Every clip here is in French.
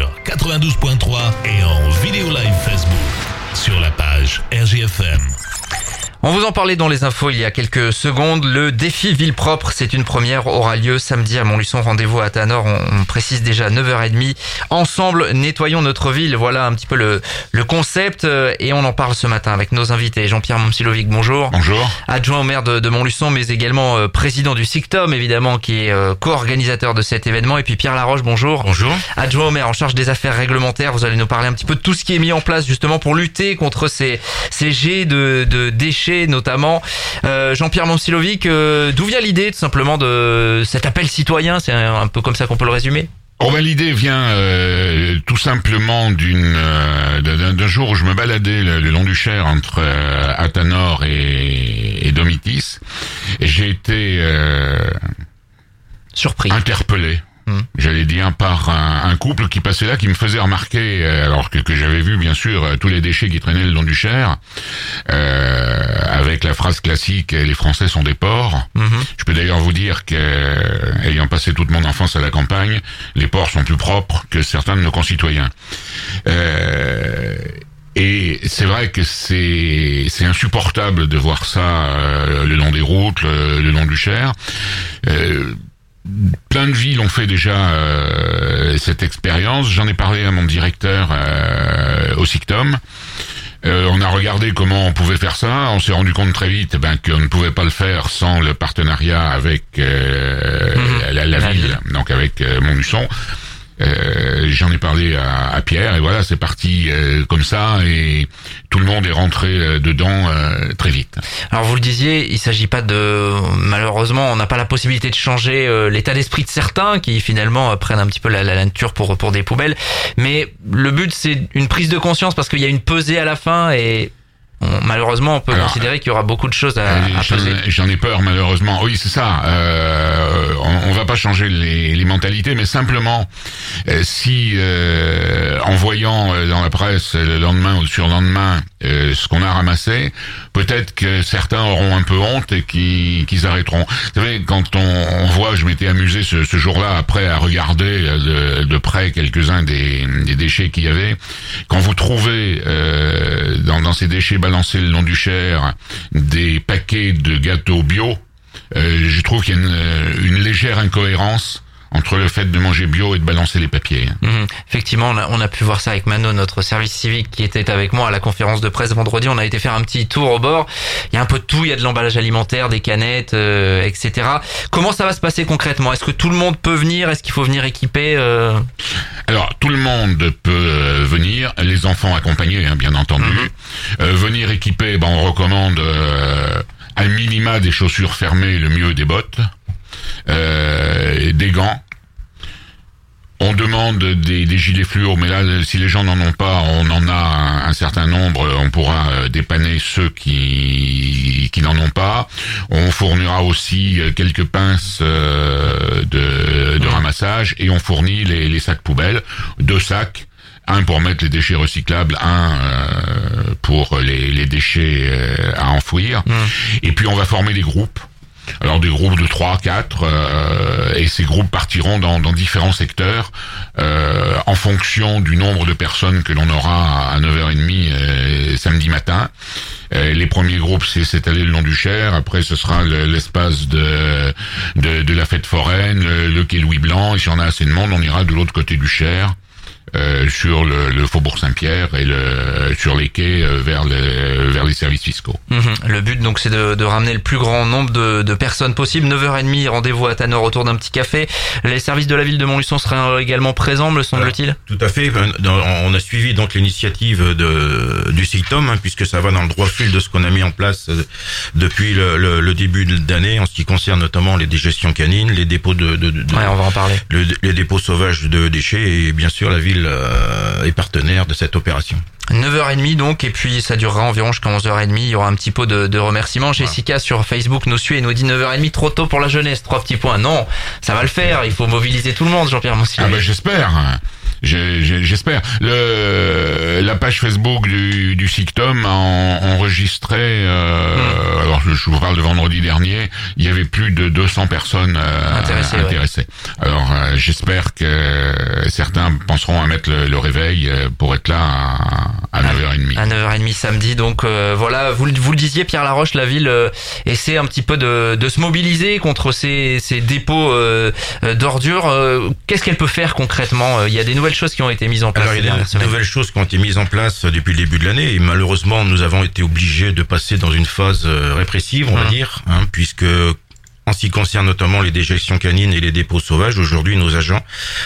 sur 92.3 et en vidéo live Facebook sur la page RJFM. On vous en parlait dans les infos il y a quelques secondes. Le défi ville propre, c'est une première, aura lieu samedi à Montluçon. Rendez-vous à Tanor, on précise déjà 9h30. Ensemble, nettoyons notre ville. Voilà un petit peu le concept et on en parle ce matin avec nos invités. Jean-Pierre Momcilovic, bonjour. Bonjour. Adjoint au maire de Montluçon, mais également président du SICTOM, évidemment, qui est co-organisateur de cet événement. Et puis Pierre Laroche, bonjour. Bonjour. Adjoint au maire en charge des affaires réglementaires. Vous allez nous parler un petit peu de tout ce qui est mis en place justement pour lutter contre ces jets de déchets notamment. Jean-Pierre Momcilovic, d'où vient l'idée tout simplement de cet appel citoyen? C'est un peu comme ça qu'on peut le résumer. L'idée vient tout simplement d'un jour où je me baladais le long du Cher entre Athanor et Domitis, et j'ai été surpris, interpellé. J'allais dire par un couple qui passait là, qui me faisait remarquer, alors que j'avais vu bien sûr tous les déchets qui traînaient le long du Cher, avec la phrase classique « les Français sont des porcs ». Je peux d'ailleurs vous dire qu'ayant passé toute mon enfance à la campagne, les porcs sont plus propres que certains de nos concitoyens. Et c'est vrai que c'est insupportable de voir ça le long des routes, le long du Cher. Plein de villes ont fait déjà cette expérience. J'en ai parlé à mon directeur au SICTOM. On a regardé comment on pouvait faire ça. On s'est rendu compte très vite qu'on ne pouvait pas le faire sans le partenariat avec la ville, donc avec Montluçon. J'en ai parlé à Pierre et voilà, c'est parti comme ça et tout le monde est rentré dedans très vite. Alors vous le disiez, il s'agit pas malheureusement, on n'a pas la possibilité de changer l'état d'esprit de certains qui finalement prennent un petit peu la nature pour des poubelles, mais le but c'est une prise de conscience parce qu'il y a une pesée à la fin et malheureusement, on peut considérer qu'il y aura beaucoup de choses à peser. J'en ai peur, malheureusement. Oui, c'est ça. On va pas changer les mentalités, mais simplement, si en voyant dans la presse le lendemain ou le surlendemain ce qu'on a ramassé, peut-être que certains auront un peu honte et qu'ils arrêteront. Vous savez, quand on voit, je m'étais amusé ce jour-là après à regarder de près quelques-uns des déchets qu'il y avait. Quand vous trouvez dans ces déchets balancés le long du Cher des paquets de gâteaux bio, je trouve qu'il y a une légère incohérence entre le fait de manger bio et de balancer les papiers. Effectivement, on a pu voir ça avec Mano, notre service civique qui était avec moi à la conférence de presse vendredi. On a été faire un petit tour au bord. Il y a un peu de tout, il y a de l'emballage alimentaire, des canettes, etc. Comment ça va se passer concrètement? Est-ce que tout le monde peut venir? Est-ce qu'il faut venir équipé? Alors, tout le monde peut venir, les enfants accompagnés, bien entendu. Venir équipé, on recommande à minima des chaussures fermées, le mieux des bottes. Des gants. On demande des gilets fluo, mais là, si les gens n'en ont pas, on en a un certain nombre, on pourra dépanner ceux qui n'en ont pas. On fournira aussi quelques pinces de ramassage et on fournit les sacs poubelles, 2 sacs. Un pour mettre les déchets recyclables, un pour les déchets à enfouir. Et puis on va former des groupes. Alors des groupes de 3, 4, et ces groupes partiront dans différents secteurs en fonction du nombre de personnes que l'on aura à 9h30 samedi matin. Les premiers groupes c'est s'étaler le long du Cher, après ce sera l'espace de la fête foraine, le quai Louis Blanc, et si on a assez de monde, on ira de l'autre côté du Cher. Sur le faubourg Saint-Pierre et sur les quais vers les services fiscaux. Le but donc c'est de ramener le plus grand nombre de personnes possible. 9h30, rendez-vous à Tanor autour d'un petit café. Les services de la ville de Montluçon seraient également présents, me semble-t-il. Tout à fait. On a suivi donc l'initiative du SICTOM, puisque ça va dans le droit fil de ce qu'on a mis en place depuis le début d'année en ce qui concerne notamment les dégestions canines, les dépôts on va en parler. Les dépôts sauvages de déchets et bien sûr la ville est partenaire de cette opération. 9h30 donc, et puis ça durera environ jusqu'à 11h30. Il y aura un petit pot de remerciements. Jessica sur Facebook nous suit et nous dit 9h30 trop tôt pour la jeunesse. 3 petits points. Non, ça va le faire. Il faut mobiliser tout le monde, Jean-Pierre Momcilovic. J'espère. J'espère. La page Facebook du SICTOM a enregistré, alors je vous parle de vendredi dernier, il y avait plus de 200 personnes intéressées. Ouais. Alors j'espère que certains penseront mettre le réveil pour être là à 9h30. À 9h30 samedi. Donc voilà, vous le disiez, Pierre Laroche, la ville essaie un petit peu de se mobiliser contre ces dépôts d'ordures. Qu'est-ce qu'elle peut faire concrètement? Il y a des nouvelles choses qui ont été mises en place. Alors, il y a des nouvelles choses qui ont été mises en place depuis le début de l'année, et malheureusement nous avons été obligés de passer dans une phase répressive, on va dire, puisque en ce qui concerne notamment les déjections canines et les dépôts sauvages, aujourd'hui nos agents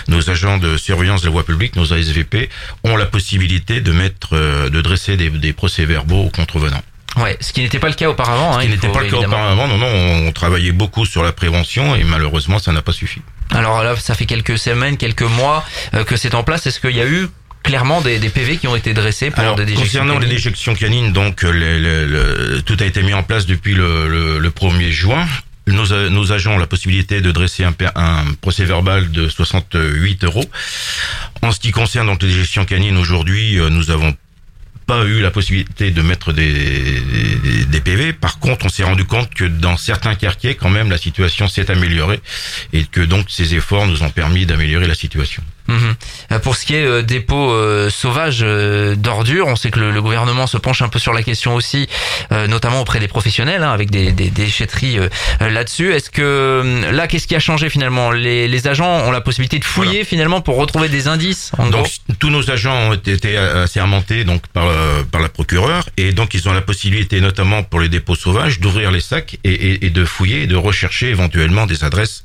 de surveillance de la voie publique, nos ASVP, ont la possibilité de dresser des procès-verbaux aux contrevenants. Ouais, ce qui n'était pas le cas auparavant. Ce qui n'était pas le cas auparavant. Non, on travaillait beaucoup sur la prévention et malheureusement ça n'a pas suffi. Alors là, ça fait quelques semaines, quelques mois que c'est en place. Est-ce qu'il y a eu clairement des PV qui ont été dressés pour des déjections concernant canines? Les déjections canines, donc tout a été mis en place depuis le 1er juin. Nos agents ont la possibilité de dresser un procès-verbal de 68 €. En ce qui concerne donc les déjections canines, aujourd'hui, nous avons pas eu la possibilité de mettre des PV. Par contre, on s'est rendu compte que dans certains quartiers, quand même, la situation s'est améliorée et que donc ces efforts nous ont permis d'améliorer la situation. Pour ce qui est dépôts sauvages d'ordures, on sait que le gouvernement se penche un peu sur la question aussi, notamment auprès des professionnels, avec des déchetteries là-dessus. Est-ce que là, qu'est-ce qui a changé finalement? Les agents ont la possibilité de fouiller finalement pour retrouver des indices. Donc tous nos agents ont été assermentés donc par la procureure, et donc ils ont la possibilité, notamment pour les dépôts sauvages, d'ouvrir les sacs et de fouiller et de rechercher éventuellement des adresses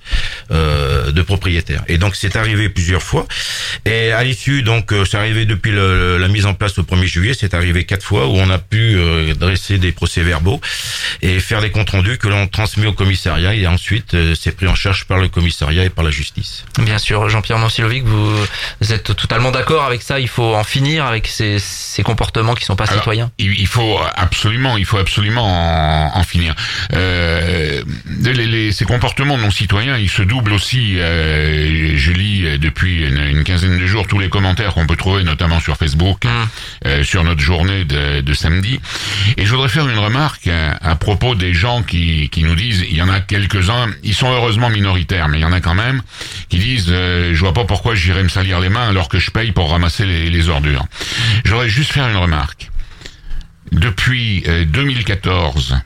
de propriétaires. Et donc c'est arrivé plusieurs fois. Et à l'issue, donc, c'est arrivé depuis la mise en place au 1er juillet, c'est arrivé 4 fois où on a pu dresser des procès-verbaux et faire des comptes rendus que l'on transmet au commissariat, et ensuite c'est pris en charge par le commissariat et par la justice. Bien sûr, Jean-Pierre Mansilovic, vous êtes totalement d'accord avec ça? Il faut en finir avec ces comportements qui sont pas citoyens. Il faut absolument en finir. Ces comportements non citoyens, ils se doublent aussi. Je lis depuis une quinzaine de jours tous les commentaires qu'on peut trouver, notamment sur Facebook, sur notre journée de samedi. Et je voudrais faire une remarque à propos des gens qui nous disent, il y en a quelques-uns, ils sont heureusement minoritaires, mais il y en a quand même, qui disent je vois pas pourquoi j'irais me salir les mains alors que je paye pour ramasser les ordures. Je voudrais juste faire une remarque. Depuis 2014,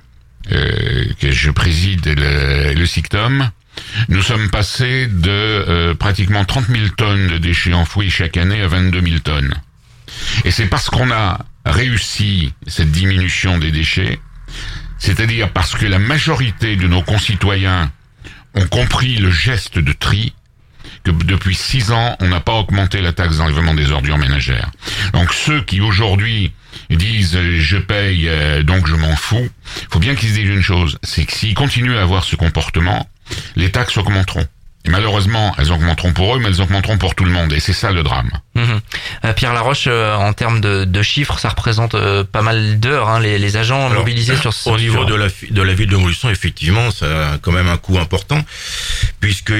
que je préside le SICTOM, nous sommes passés de pratiquement 30 000 tonnes de déchets enfouis chaque année à 22 000 tonnes. Et c'est parce qu'on a réussi cette diminution des déchets, c'est-à-dire parce que la majorité de nos concitoyens ont compris le geste de tri, que depuis 6 ans, on n'a pas augmenté la taxe d'enlèvement des ordures ménagères. Donc ceux qui aujourd'hui disent je paye donc je m'en fous, faut bien qu'ils se disent une chose, c'est que s'ils continuent à avoir ce comportement, les taxes augmenteront. Et malheureusement, elles augmenteront pour eux, mais elles augmenteront pour tout le monde. Et c'est ça le drame. Pierre Laroche, en termes de chiffres, ça représente pas mal d'heures, les agents mobilisés sur ce... Au niveau de la ville de Montluçon, effectivement, ça a quand même un coût important, puisque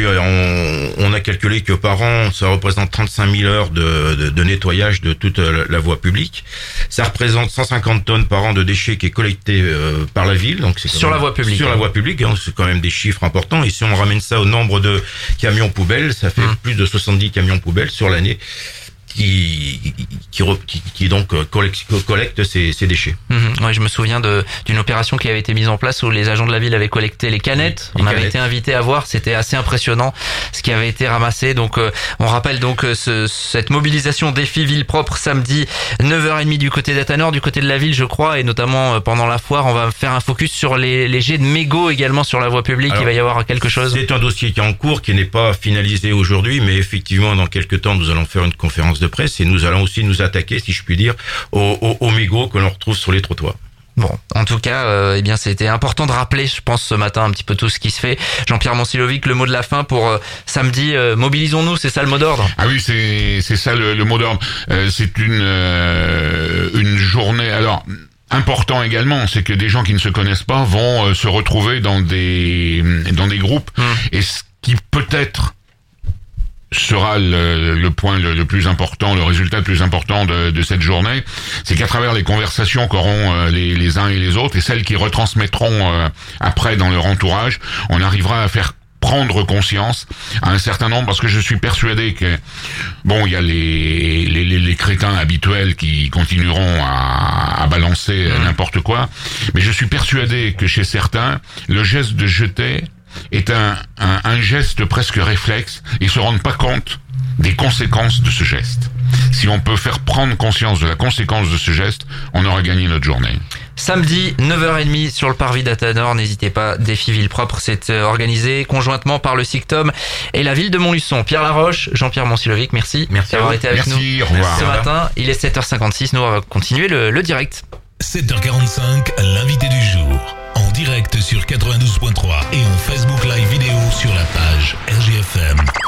on a calculé que par an, ça représente 35 000 heures de nettoyage de toute la voie publique. Ça représente 150 tonnes par an de déchets qui est collecté par la ville. Donc c'est sur la voie publique. Sur la voie publique, c'est quand même des chiffres importants. Et si on ramène ça au nombre de camions poubelles, ça fait plus de 70 camions poubelles sur l'année qui donc collecte ces déchets. Ouais, je me souviens d'une opération qui avait été mise en place où les agents de la ville avaient collecté les canettes. On avait été invités à voir, c'était assez impressionnant ce qui avait été ramassé. Donc on rappelle donc cette mobilisation défi ville propre samedi 9h30 du côté d'Atanor, du côté de la ville je crois, et notamment pendant la foire, on va faire un focus sur les jets de mégots également sur la voie publique. Alors, il va y avoir quelque chose. C'est un dossier qui est en cours, qui n'est pas finalisé aujourd'hui, mais effectivement dans quelques temps nous allons faire une conférence de presse et nous allons aussi nous attaquer, si je puis dire, aux mégots que l'on retrouve sur les trottoirs. Bon, en tout cas, eh bien, c'était important de rappeler, je pense, ce matin un petit peu tout ce qui se fait. Jean-Pierre Mansilovic, le mot de la fin pour samedi. Mobilisons-nous, c'est ça le mot d'ordre. Ah oui, c'est ça le mot d'ordre. C'est une journée. Alors. Important également, c'est que des gens qui ne se connaissent pas vont se retrouver dans des groupes. Et ce qui peut-être sera le point le plus important, le résultat le plus important de cette journée, c'est qu'à travers les conversations qu'auront les uns et les autres, et celles qui retransmettront après dans leur entourage, on arrivera à faire prendre conscience à un certain nombre, parce que je suis persuadé que, bon, il y a les crétins habituels qui continueront à balancer n'importe quoi, mais je suis persuadé que chez certains, le geste de jeter est un geste presque réflexe. Ils se rendent pas compte des conséquences de ce geste. Si on peut faire prendre conscience de la conséquence de ce geste, on aura gagné notre journée. Samedi, 9h30 sur le parvis d'Athanor. N'hésitez pas, défi ville propre, c'est organisé conjointement par le SICTOM et la ville de Montluçon. Pierre Laroche, Jean-Pierre Monsilovic, merci d'avoir été avec nous au revoir. ce matin. Il est 7h56, nous on va continuer le direct. 7h45, l'invité du jour. En direct sur 92.3 et en Facebook Live vidéo sur la page RGFM.